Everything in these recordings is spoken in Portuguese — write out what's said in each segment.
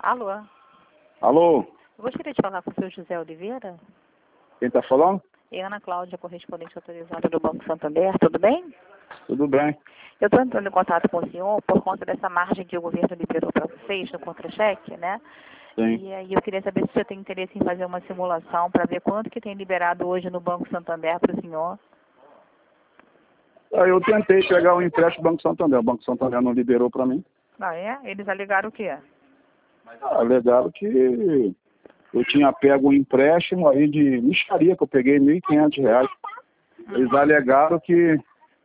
Alô? Alô, Eu gostaria de falar com o senhor José Oliveira. quem está falando? É Ana Cláudia, correspondente autorizada do Banco Santander, tudo bem? Tudo bem. Eu estou entrando em contato com o senhor por conta dessa margem que o governo liberou para vocês no contra-cheque, né? Sim. E aí eu queria saber se o senhor tem interesse em fazer uma simulação para ver quanto que tem liberado hoje no Banco Santander para o senhor. Aí eu tentei pegar o empréstimo do Banco Santander. O Banco Santander não liberou para mim. Ah, é? Eles alegaram o quê? Alegaram que eu tinha pego um empréstimo aí de mixaria, que eu peguei R$ 1.500. Eles alegaram que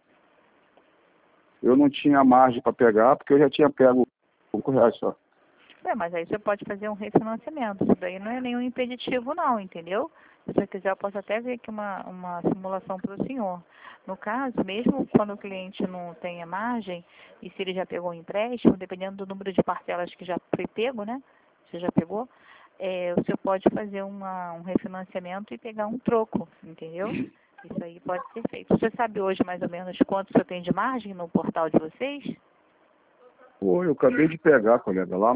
eu não tinha margem para pegar, porque eu já tinha pego R$ 5 só. Mas aí você pode fazer um refinanciamento. Isso daí não é nenhum impeditivo não, entendeu? Se você quiser, eu posso até ver aqui uma simulação para o senhor. No caso, mesmo quando o cliente não tenha margem, e se ele já pegou um empréstimo, dependendo do número de parcelas que já foi pego, né? Você já pegou, o senhor pode fazer um refinanciamento e pegar um troco, entendeu? Isso aí pode ser feito. Você sabe hoje mais ou menos quanto o senhor tem de margem no portal de vocês? Pô, eu acabei de pegar, colega, lá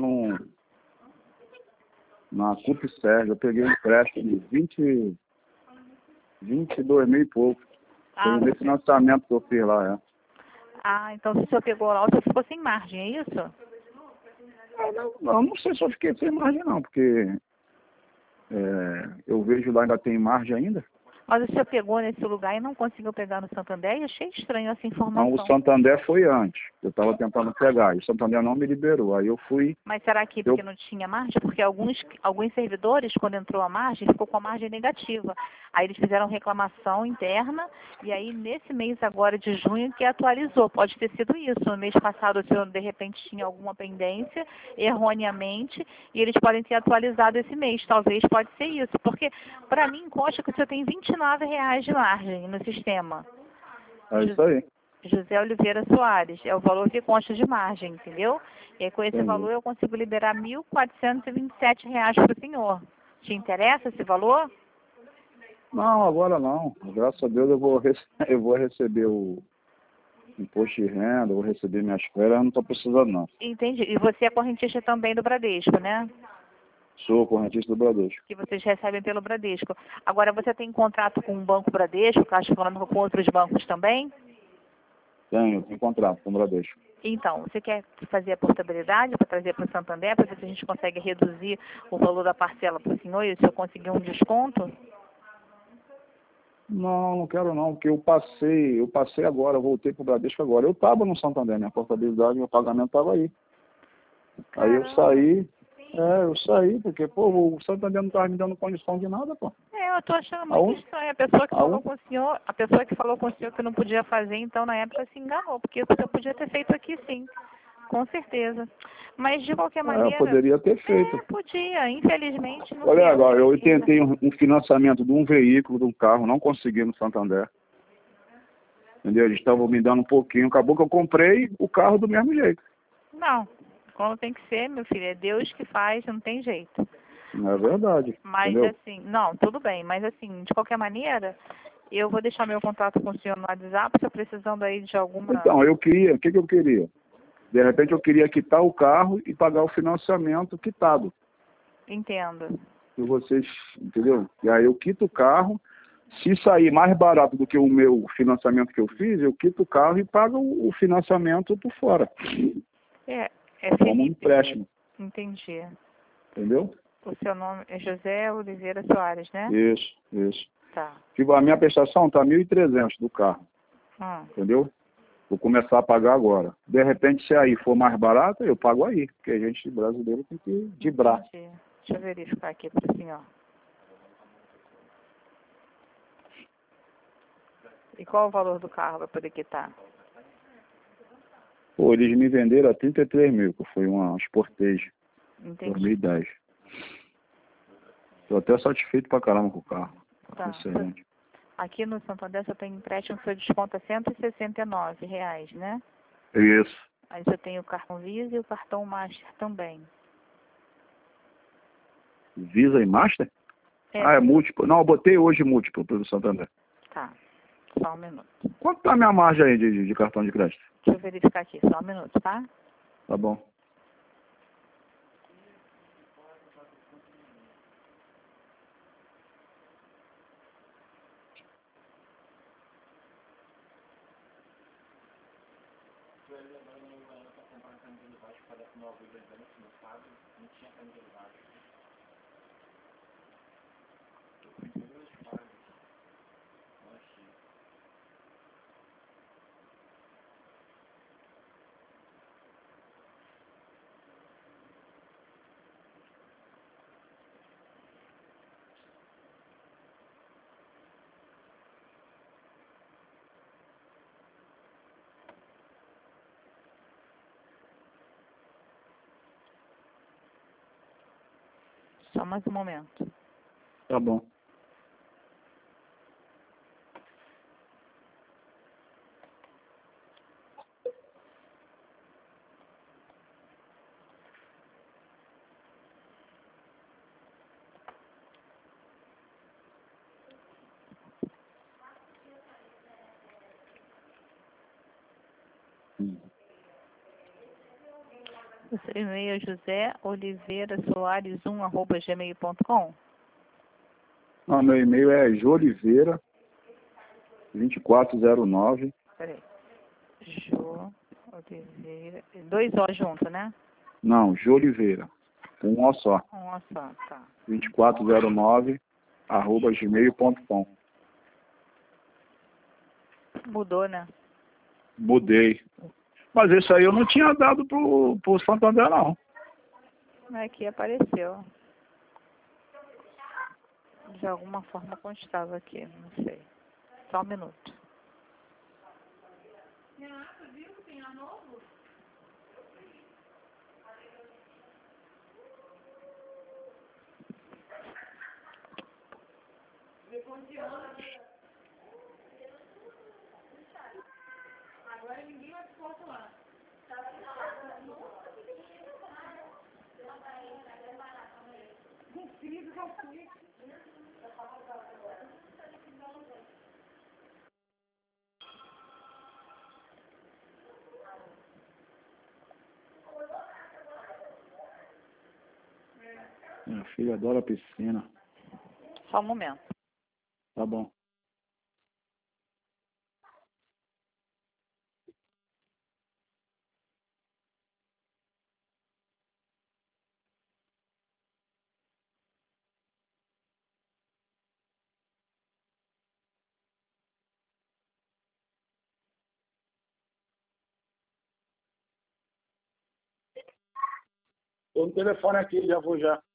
na CUP Sérgio, eu peguei um empréstimo de 22 mil e pouco. Foi Ah, nesse financiamento que eu fiz lá, então se o senhor pegou lá, o senhor ficou sem margem, é isso? Não sei se eu fiquei sem margem não, porque eu vejo lá ainda tem margem ainda. Mas o senhor pegou nesse lugar e não conseguiu pegar no Santander e achei estranho essa Não, o informação. Santander foi antes. Eu estava tentando pegar, e o Santander não me liberou. Aí eu fui... Mas será que porque não tinha margem? Porque alguns servidores, quando entrou a margem, ficou com a margem negativa. Aí eles fizeram reclamação interna e aí nesse mês agora de junho que atualizou. Pode ter sido isso. No mês passado o senhor de repente tinha alguma pendência, erroneamente, e eles podem ter atualizado esse mês. Talvez pode ser isso. Porque para mim consta que o senhor tem R$ 29 de margem no sistema. É isso aí. José Oliveira Soares, é o valor que consta de margem, entendeu? E aí, com esse Entendi. valor eu consigo liberar R$ 1.427 para o senhor. Te interessa esse valor? Não, agora não. Graças a Deus eu vou receber o imposto de renda, eu vou receber minhas férias, eu não estou precisando não. Entendi. E você é correntista também do Bradesco, né? Sou correntista do Bradesco. Que vocês recebem pelo Bradesco. Agora, você tem contrato com o Banco Bradesco, Caixa Econômica, com outros bancos também? Tenho contrato com o Bradesco. Então, você quer fazer a portabilidade para trazer para o Santander, para ver se a gente consegue reduzir o valor da parcela para o senhor e se eu conseguir um desconto? Não quero não, porque eu passei agora, eu voltei pro Bradesco agora. Eu estava no Santander, minha portabilidade, meu pagamento estava aí. Aí eu saí, porque, pô, o Santander não estava me dando condição de nada, pô. Eu tô achando muito estranho. A pessoa que falou com o senhor, que não podia fazer, então na época se enganou, porque o senhor podia ter feito aqui sim, com certeza. Mas de qualquer maneira. Eu poderia ter feito. Podia, infelizmente não Olha, deu. agora, eu tentei um financiamento de um veículo, de um carro, não consegui no Santander. Entendeu? Eles estavam me dando um pouquinho, acabou que eu comprei o carro do mesmo jeito. Não, como tem que ser, meu filho, é Deus que faz, não tem jeito. Não é verdade. Mas entendeu? assim, não, tudo bem, mas assim, de qualquer maneira, eu vou deixar meu contato com o senhor no WhatsApp, se eu precisando aí de alguma. Então, eu queria, o que eu queria? De repente eu queria quitar o carro e pagar o financiamento quitado. Entendo. E vocês, entendeu? E aí eu quito o carro, se sair mais barato do que o meu financiamento que eu fiz, eu quito o carro e pago o financiamento por fora. É Como um Felipe. empréstimo. Entendi. Entendeu? O seu nome é José Oliveira Soares, né? Isso. Tá. Tipo, a minha prestação está 1.300 do carro. Entendeu? Vou começar a pagar agora. De repente, se aí for mais barato, eu pago aí. Porque a gente brasileiro tem que dibrar. Entendi. Deixa eu verificar aqui para o senhor. E qual o valor do carro para poder quitar? Pô, eles me venderam a 33 mil, que foi uma Sportage. Entendi. 2010. Estou até satisfeito pra caramba com o carro. Tá. Excelente. Aqui no Santander você tem empréstimo que você desconta R$ 169, né? Isso. Aí você tem o cartão Visa e o cartão Master também. Visa e Master? É múltiplo. Não, eu botei hoje múltiplo pelo Santander. Tá. Só um minuto. Quanto tá a minha margem aí de cartão de crédito? Deixa eu verificar aqui, só um minuto, tá? Tá bom. Só mais um momento. Tá bom. O seu e-mail é joseoliveirasoares1@gmail.com. Não, meu e-mail é jooliveira2409. Peraí. Oliveira. 2 O junto, né? Não, Jooliveira. Um O só. Um só, tá. 2409 @gmail.com. Mudou, né? Mudei. Mas isso aí eu não tinha dado pro Santander, não. Aqui apareceu. De alguma forma constava aqui, não sei. Só um minuto. Minha filha adora piscina. Só um momento. Tá bom. Tô no telefone aqui, já vou já.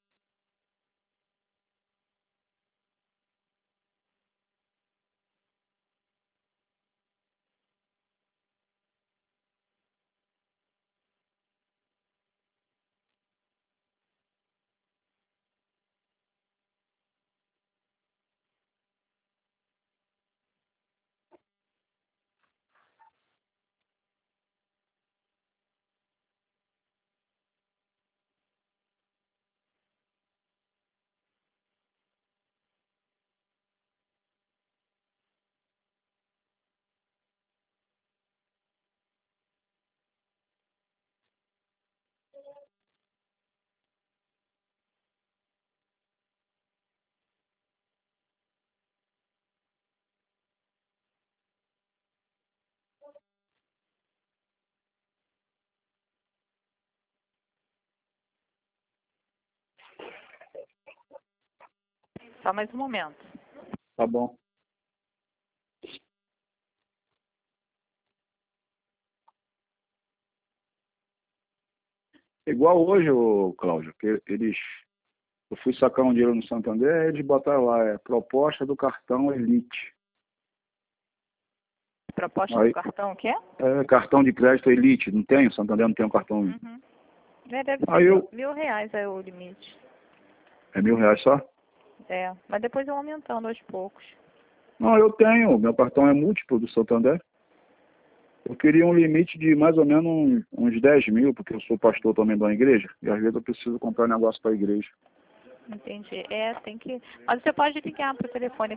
Só mais um momento. Tá bom. Igual hoje, ô Cláudio, que eu fui sacar um dinheiro no Santander, eles botaram lá, proposta do cartão Elite. Proposta Aí, do cartão, o quê? cartão de crédito Elite, não tem? O Santander não tem um cartão. Uhum. Deve ser Aí R$ 1.000 é o limite. É R$ 1.000 só? É, mas depois eu aumentando aos poucos. Não, eu tenho, meu cartão é múltiplo do Santander. Eu queria um limite de mais ou menos uns 10 mil, porque eu sou pastor também de uma igreja, e às vezes eu preciso comprar um negócio para a igreja. Entendi. Tem que... Mas você pode ligar para o telefone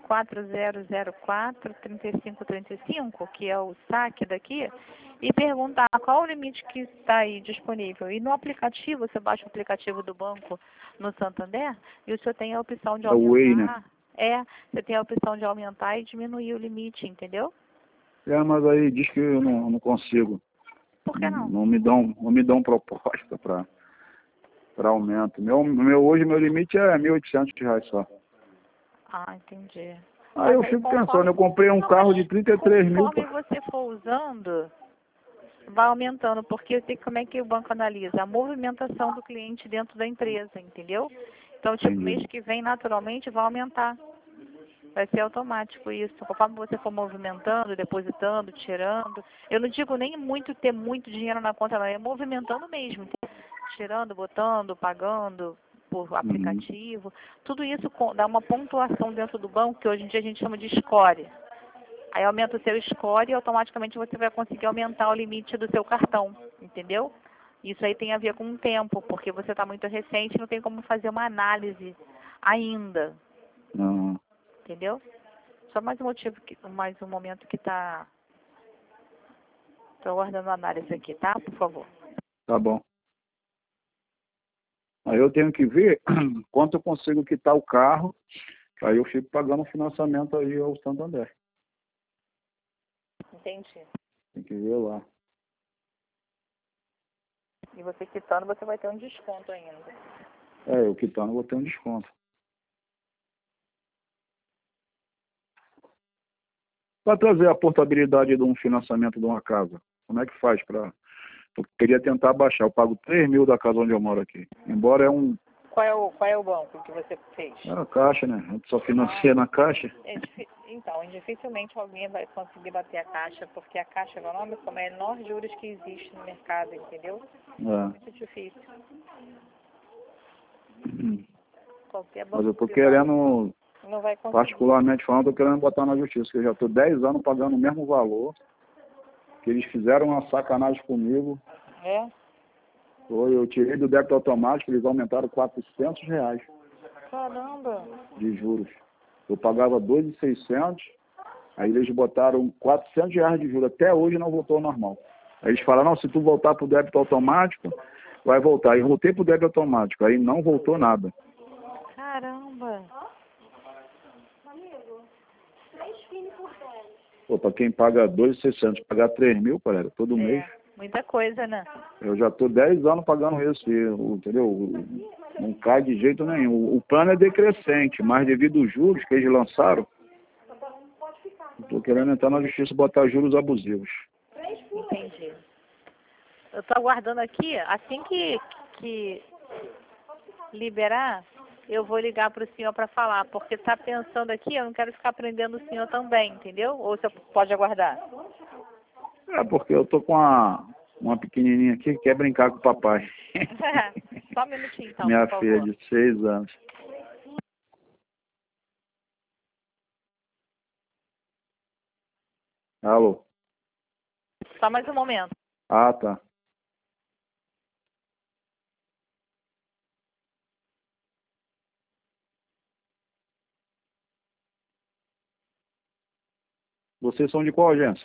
4004-3535, que é o saque daqui, e perguntar qual o limite que está aí disponível. E no aplicativo, você baixa o aplicativo do banco no Santander, e o senhor tem a opção de É o Way, né? aumentar. Você tem a opção de aumentar e diminuir o limite, entendeu? Mas aí diz que eu não consigo. Por que não? Não me dão proposta para aumento. Hoje meu limite é R$ 1.800 só. Ah, entendi. Aí Mas eu aí, fico pensando, eu comprei um carro de 33 mil. conforme você for usando, vai aumentando, porque como é que o banco analisa? A movimentação do cliente dentro da empresa, entendeu? Então, tipo, Entendi. mês que vem, naturalmente, vai aumentar. Vai ser automático isso. Conforme você for movimentando, depositando, tirando. Eu não digo nem muito ter muito dinheiro na conta, não. É movimentando mesmo. Tirando, botando, pagando por aplicativo. Tudo isso dá uma pontuação dentro do banco, que hoje em dia a gente chama de score. Aí aumenta o seu score e automaticamente você vai conseguir aumentar o limite do seu cartão. Entendeu? Isso aí tem a ver com o tempo, porque você está muito recente e não tem como fazer uma análise ainda. Não. Entendeu? Só mais um motivo, mais um momento que tá... Tô aguardando a análise aqui, tá? Por favor. Tá bom. Aí eu tenho que ver quanto eu consigo quitar o carro, aí eu fico pagando o financiamento aí ao Santander. Entendi. Tem que ver lá. E você quitando, você vai ter um desconto ainda. Eu quitando eu vou ter um desconto. Para trazer a portabilidade de um financiamento de uma casa, como é que faz para... Eu queria tentar baixar, eu pago 3 mil da casa onde eu moro aqui. Embora Qual é o banco que você fez? é a Caixa, né? A gente só financia na Caixa. Então, dificilmente alguém vai conseguir bater a Caixa, porque a Caixa Econômica é o menor juros que existe no mercado, entendeu? Muito difícil. Qualquer banco Mas eu tô privado querendo, não vai conseguir. particularmente falando, eu tô querendo botar na justiça, que eu já tô 10 anos pagando o mesmo valor, que eles fizeram uma sacanagem comigo. É? Eu tirei do débito automático, eles aumentaram R$ 400 Caramba! de juros. Eu pagava 2.600, aí eles botaram R$ 400 de juros. Até hoje não voltou ao normal. Aí eles falaram, não, se tu voltar pro débito automático, vai voltar. Aí eu voltei pro débito automático, aí não voltou nada. Caramba! Pô, para quem paga 2.600, pagar 3 mil, galera, todo mês. Muita coisa, né? Eu já tô 10 anos pagando isso, entendeu? Não cai de jeito nenhum. O plano é decrescente, mas devido aos juros que eles lançaram, estou querendo entrar na justiça e botar juros abusivos. Entendi. Eu estou aguardando aqui, assim que liberar, eu vou ligar para o senhor para falar, porque está pensando aqui, eu não quero ficar prendendo o senhor também, entendeu? Ou você pode aguardar? Porque eu tô com uma pequenininha aqui que quer brincar com o papai. Só um minutinho, então, Minha por filha favor. de 6 anos. Alô? Só mais um momento. Ah, tá. Vocês são de qual agência?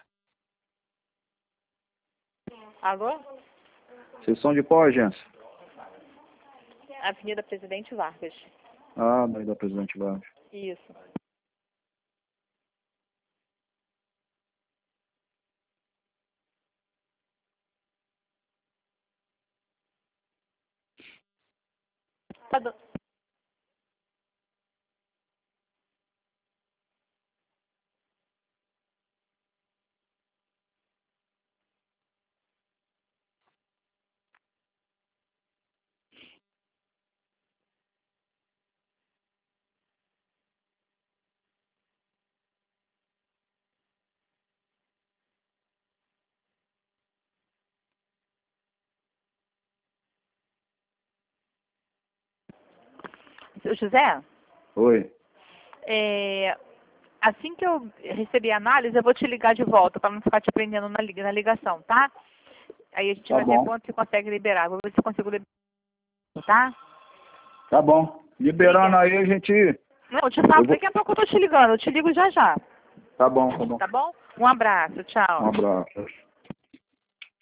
Alô? Vocês são de qual agência? Avenida Presidente Vargas. Ah, daí da Presidente Vargas. Isso. Tá do... Seu José? Oi. Assim que eu receber a análise, eu vou te ligar de volta, para não ficar te prendendo na ligação, tá? Aí a gente vai ver quanto você consegue liberar. Vou ver se eu consigo liberar, tá? Tá bom. Liberando aí a gente... Não, eu te falo, daqui a pouco eu tô te ligando. Eu te ligo já já. Tá bom, tá bom. Tá bom? Um abraço, tchau. Um abraço.